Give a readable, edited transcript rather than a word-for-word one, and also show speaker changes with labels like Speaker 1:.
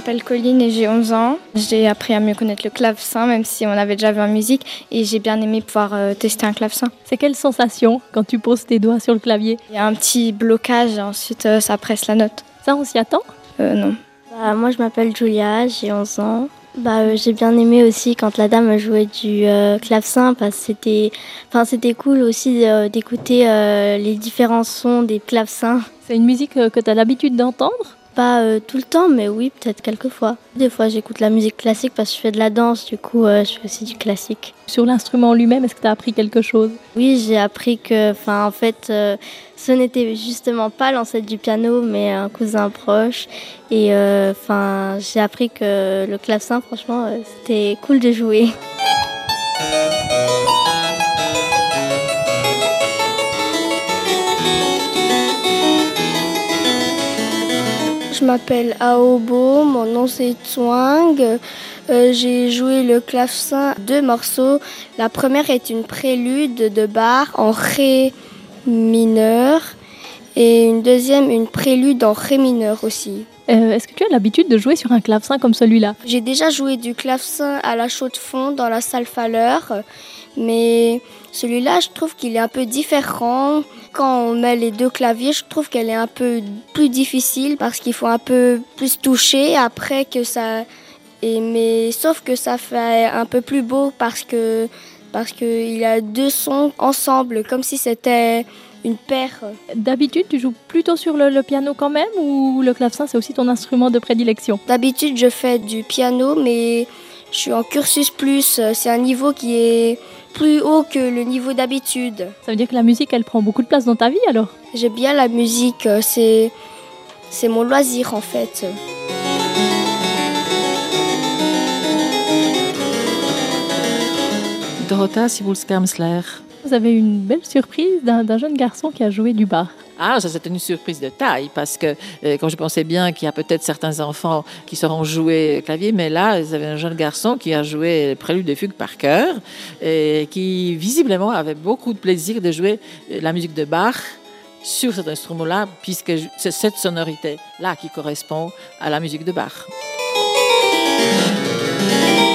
Speaker 1: m'appelle Colline et j'ai 11 ans. J'ai appris à mieux connaître le clavecin, même si on avait déjà vu en musique, et j'ai bien aimé pouvoir tester un clavecin.
Speaker 2: C'est quelle sensation quand tu poses tes doigts sur le clavier?
Speaker 1: Il y a un petit blocage et ensuite ça presse la note.
Speaker 2: Ça, on s'y attend?
Speaker 1: Non.
Speaker 3: Moi, je m'appelle Julia, j'ai 11 ans. J'ai bien aimé aussi quand la dame jouait du clavecin parce que c'était cool aussi d'écouter les différents sons des clavecins.
Speaker 2: C'est une musique que tu as l'habitude d'entendre?
Speaker 3: Pas tout le temps, mais oui, peut-être quelques fois. Des fois, j'écoute la musique classique parce que je fais de la danse, du coup, je fais aussi du classique.
Speaker 2: Sur l'instrument lui-même, est-ce que tu as appris quelque chose?
Speaker 3: Oui, j'ai appris que, ce n'était justement pas l'ancêtre du piano, mais un cousin proche. Et j'ai appris que le clavecin, franchement, c'était cool de jouer.
Speaker 4: Je m'appelle Aobo, mon nom c'est Tswang. J'ai joué le clavecin 2 morceaux. La première est une prélude de Bach en ré mineur et une deuxième une prélude en ré mineur aussi.
Speaker 2: Est-ce que tu as l'habitude de jouer sur un clavecin comme celui-là?
Speaker 4: J'ai déjà joué du clavecin à la Chaux-de-Fonds dans la salle Falleur, mais celui-là je trouve qu'il est un peu différent. Quand on met les deux claviers, je trouve qu'elle est un peu plus difficile parce qu'il faut un peu plus toucher après que ça. Mais sauf que ça fait un peu plus beau parce que il y a deux sons ensemble, comme si c'était une paire.
Speaker 2: D'habitude, tu joues plutôt sur le piano quand même ou le clavecin, c'est aussi ton instrument de prédilection?
Speaker 4: D'habitude, je fais du piano, mais je suis en cursus plus. C'est un niveau qui est plus haut que le niveau d'habitude.
Speaker 2: Ça veut dire que la musique, elle prend beaucoup de place dans ta vie alors?
Speaker 4: J'aime bien la musique, c'est mon loisir en fait.
Speaker 5: Dorota Sibulska-Amsler.
Speaker 2: Vous avez une belle surprise d'un jeune garçon qui a joué du Bach.
Speaker 5: Ah, ça c'était une surprise de taille parce que quand je pensais bien qu'il y a peut-être certains enfants qui sauront jouer clavier, mais là, vous avez un jeune garçon qui a joué le prélude de fugue par cœur et qui visiblement avait beaucoup de plaisir de jouer la musique de Bach sur cet instrument-là, puisque c'est cette sonorité-là qui correspond à la musique de Bach.